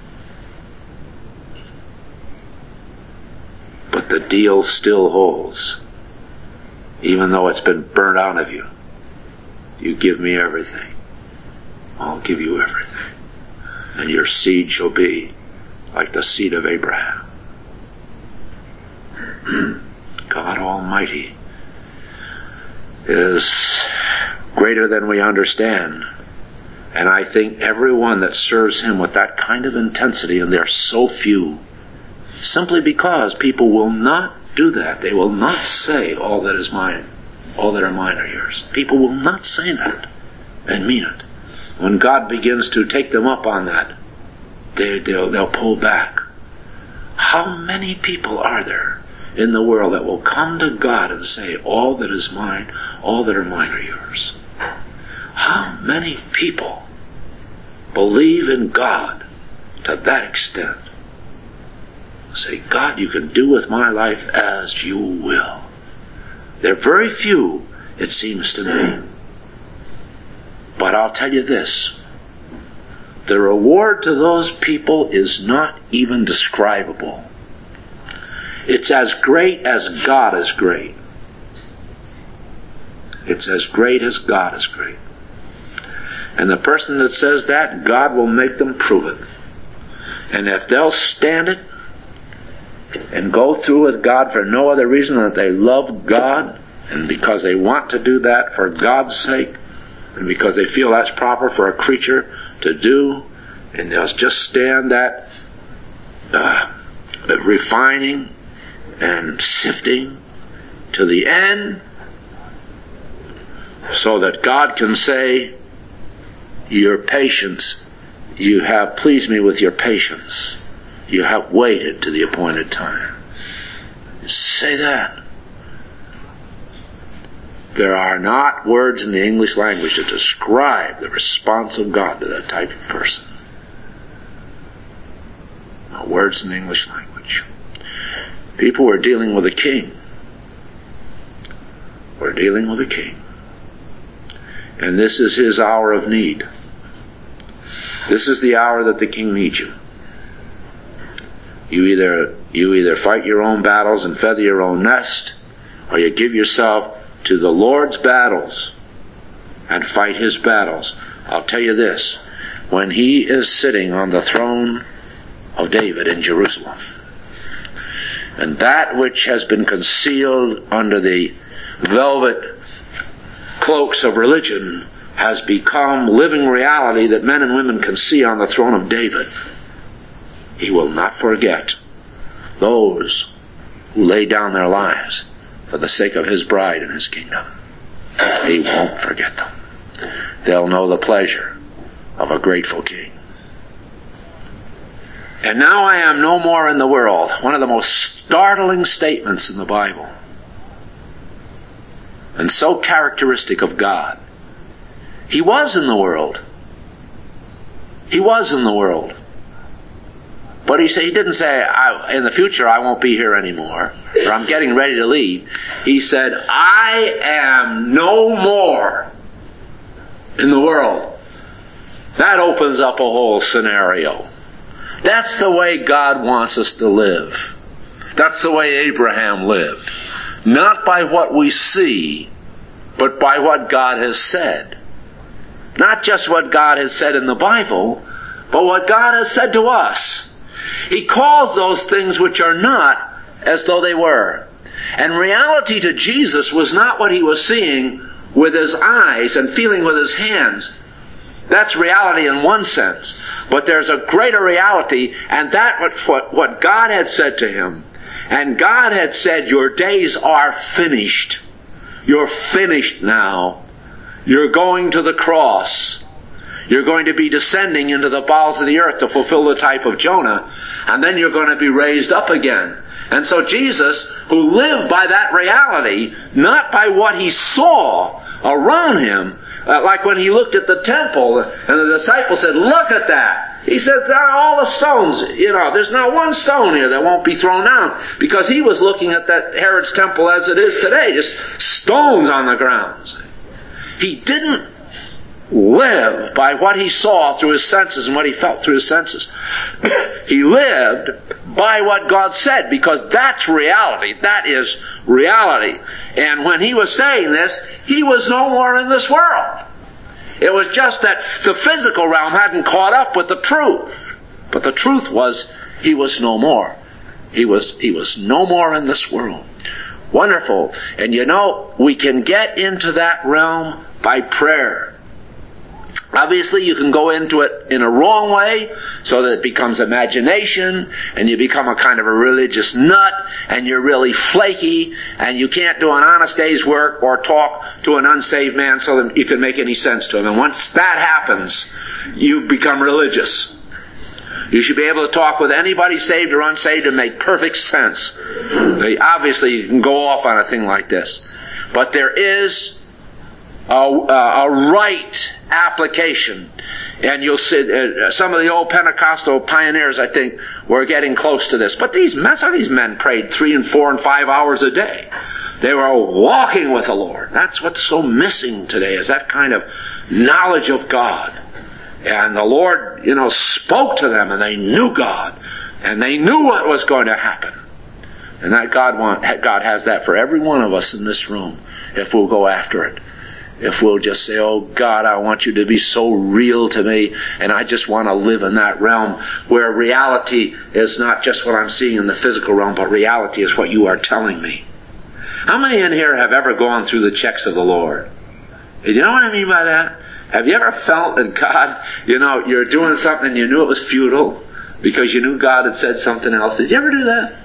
But the deal still holds. Even though it's been burnt out of you. You give me everything. I'll give you everything. And your seed shall be like the seed of Abraham. God Almighty is greater than we understand. And I think everyone that serves Him with that kind of intensity, and there are so few, simply because people will not do that. They will not say, all that is mine, all that are mine are yours. People will not say that and mean it. When God begins to take them up on that, they, they'll, they'll pull back. How many people are there in the world that will come to God and say, all that is mine, all that are mine are yours? How many people believe in God to that extent? Say, God, you can do with my life as you will. There are very few, it seems to me. But I'll tell you this. The reward to those people is not even describable. It's as great as God is great. It's as great as God is great. And the person that says that, God will make them prove it. And if they'll stand it and go through with God for no other reason than that they love God, and because they want to do that for God's sake, and because they feel that's proper for a creature to do, and they'll just stand that uh, refining and sifting to the end, so that God can say, your patience, you have pleased me with your patience. You have waited to the appointed time. Say that. There are not words in the English language to describe the response of God to that type of person. No words in the English language. People were dealing with a king. We're dealing with a king. And this is his hour of need. This is the hour that the king needs you. You either you either fight your own battles and feather your own nest, or you give yourself to the Lord's battles and fight his battles. I'll tell you this, when he is sitting on the throne of David in Jerusalem, and that which has been concealed under the velvet cloaks of religion has become living reality that men and women can see on the throne of David, he will not forget those who lay down their lives for the sake of his bride and his kingdom. He won't forget them. They'll know the pleasure of a grateful king. And now I am no more in the world. One of the most startling statements in the Bible, and so characteristic of God. He was in the world. He was in the world. But he, say, he didn't say, I, in the future I won't be here anymore, or I'm getting ready to leave. He said, I am no more in the world. That opens up a whole scenario. That's the way God wants us to live. That's the way Abraham lived. Not by what we see, but by what God has said. Not just what God has said in the Bible, but what God has said to us. He calls those things which are not as though they were. And reality to Jesus was not what he was seeing with his eyes and feeling with his hands. That's reality in one sense. But there's a greater reality, and that what, what God had said to him. And God had said, your days are finished. You're finished now. You're going to the cross. You're going to be descending into the bowels of the earth to fulfill the type of Jonah. And then you're going to be raised up again. And so Jesus, who lived by that reality, not by what he saw around him, uh, like when he looked at the temple and the disciples said, look at that. He says, there are all the stones, you know, there's not one stone here that won't be thrown down. Because he was looking at that Herod's temple as it is today, just stones on the ground. He didn't live by what he saw through his senses and what he felt through his senses. He lived by what God said, because that's reality. That is reality. And when he was saying this, he was no more in this world. It was just that the physical realm hadn't caught up with the truth. But the truth was, he was no more. He was, he was no more in this world. Wonderful. And you know, we can get into that realm by prayer. Obviously, you can go into it in a wrong way, so that it becomes imagination, and you become a kind of a religious nut, and you're really flaky, and you can't do an honest day's work or talk to an unsaved man so that you can make any sense to him. And once that happens, you become religious. You should be able to talk with anybody, saved or unsaved, and make perfect sense. They, obviously, you can go off on a thing like this. But there is a, a right application. And you'll see uh, some of the old Pentecostal pioneers, I think, were getting close to this. But these men, some of these men prayed three and four and five hours a day. They were walking with the Lord. That's what's so missing today, is that kind of knowledge of God. And the Lord, you know, spoke to them, and they knew God. And they knew what was going to happen. And that God want, God has that for every one of us in this room, if we'll go after it. If we'll just say, oh God, I want you to be so real to me, and I just want to live in that realm where reality is not just what I'm seeing in the physical realm, but reality is what you are telling me. How many in here have ever gone through the checks of the Lord? You know what I mean by that? Have you ever felt that God, you know, you're doing something and you knew it was futile because you knew God had said something else? Did you ever do that?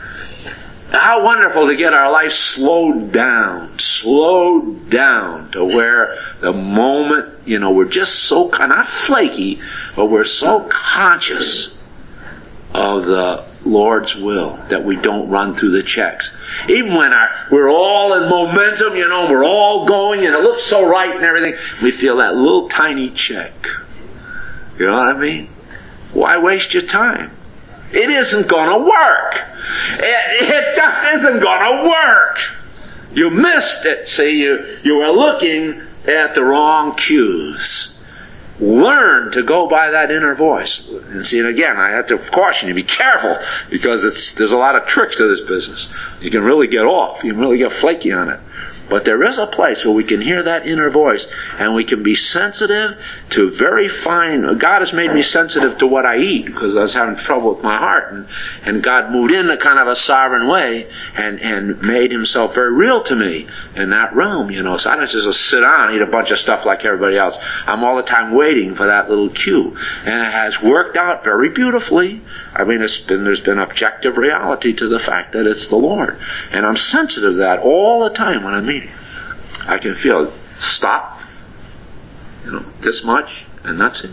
How wonderful to get our life slowed down, slowed down to where the moment, you know, we're just so, not flaky, but we're so conscious of the Lord's will that we don't run through the checks. Even when our, we're all in momentum, you know, we're all going and it looks so right and everything, we feel that little tiny check. You know what I mean? Why waste your time? It isn't going to work. It, it just isn't going to work. You missed it. See, you, you were looking at the wrong cues. Learn to go by that inner voice. And see, and again, I have to caution you, be careful, because it's there's a lot of tricks to this business. You can really get off. You can really get flaky on it. But there is a place where we can hear that inner voice, and we can be sensitive to very fine. God has made me sensitive to what I eat, because I was having trouble with my heart, and, and God moved in a kind of a sovereign way and, and made himself very real to me in that realm, you know. So I don't just sit down and eat a bunch of stuff like everybody else. I'm all the time waiting for that little cue. And it has worked out very beautifully. I mean, it's been, there's been objective reality to the fact that it's the Lord. And I'm sensitive to that all the time when I'm eating. I can feel it. Stop. You know, this much, and that's it.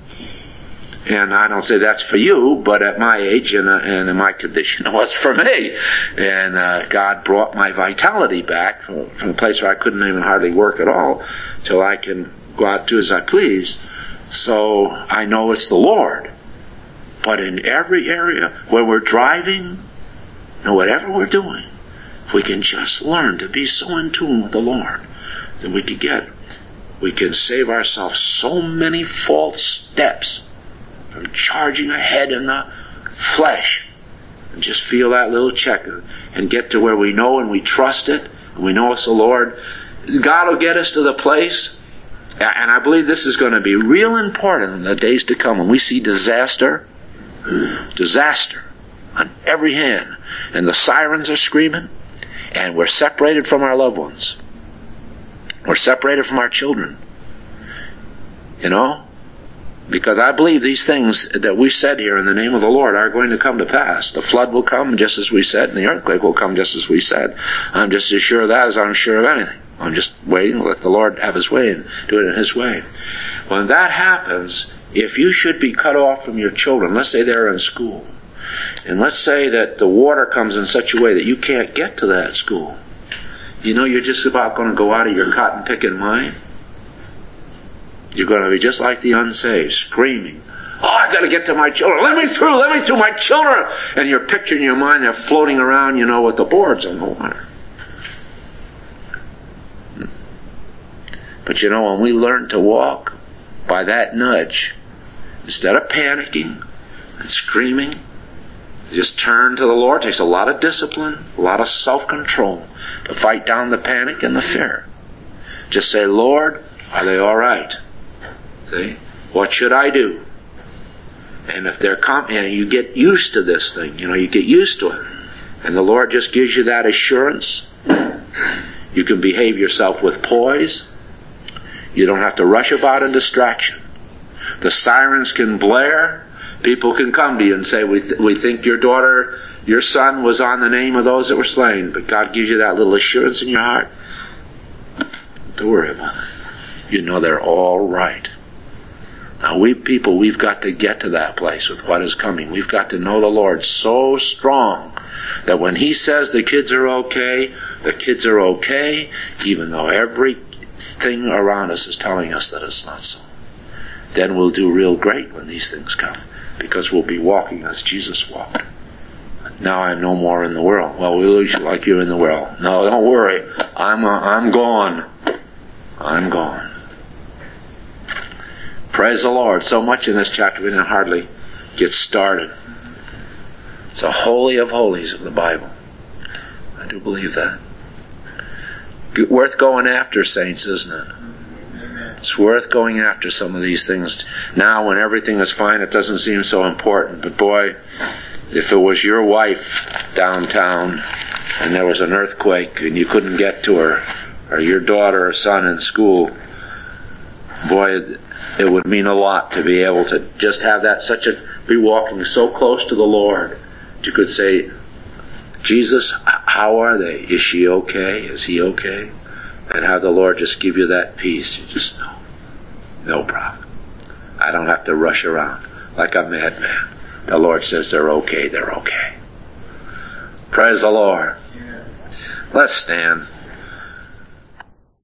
And I don't say that's for you, but at my age and, uh, and in my condition, it was for me. And uh, God brought my vitality back from, from a place where I couldn't even hardly work at all, till I can go out and do as I please. So I know it's the Lord. But in every area, when we're driving, and whatever we're doing, if we can just learn to be so in tune with the Lord, then we can get, we can save ourselves so many false steps from charging ahead in the flesh, and just feel that little check and get to where we know and we trust it, and we know it's the Lord. God will get us to the place, and I believe this is going to be real important in the days to come when we see disaster, disaster on every hand, and the sirens are screaming, and we're separated from our loved ones. We're separated from our children. You know? Because I believe these things that we said here in the name of the Lord are going to come to pass. The flood will come just as we said, and the earthquake will come just as we said. I'm just as sure of that as I'm sure of anything. I'm just waiting to let the Lord have his way and do it in his way. When that happens, if you should be cut off from your children, let's say they're in school, and let's say that the water comes in such a way that you can't get to that school. You know, you're just about going to go out of your cotton picking mind. You're going to be just like the unsaved, screaming, oh, I've got to get to my children. Let me through, let me through, my children. And you're picturing in your mind they're floating around, you know, with the boards on the water. But you know, when we learn to walk by that nudge, instead of panicking and screaming, just turn to the Lord. It takes a lot of discipline, a lot of self-control to fight down the panic and the fear. Just say, Lord, are they all right? See? What should I do? And if they're com- and you get used to this thing, you know, you get used to it. And the Lord just gives you that assurance. You can behave yourself with poise. You don't have to rush about in distraction. The sirens can blare. People can come to you and say, we, th- we think your daughter, your son was on the name of those that were slain. But God gives you that little assurance in your heart. Don't worry about it. You know they're all right. Now we people, we've got to get to that place with what is coming. We've got to know the Lord so strong that when He says the kids are okay, the kids are okay, even though everything around us is telling us that it's not so. Then we'll do real great when these things come, because we'll be walking as Jesus walked. Now I'm no more in the world. Well, we look like you're in the world. No, don't worry. I'm uh, I'm gone. I'm gone. Praise the Lord. So much in this chapter we didn't hardly get started. It's a holy of holies of the Bible. I do believe that. Worth going after, saints, isn't it? It's worth going after some of these things. Now when everything is fine, it doesn't seem so important. But boy, if it was your wife downtown and there was an earthquake and you couldn't get to her, or your daughter or son in school, boy, it would mean a lot to be able to just have that, such a, be walking so close to the Lord. You could say, Jesus, how are they? Is she okay? Is he okay? And have the Lord just give you that peace. You just know. No problem. I don't have to rush around like a madman. The Lord says they're okay, they're okay. Praise the Lord. Let's stand.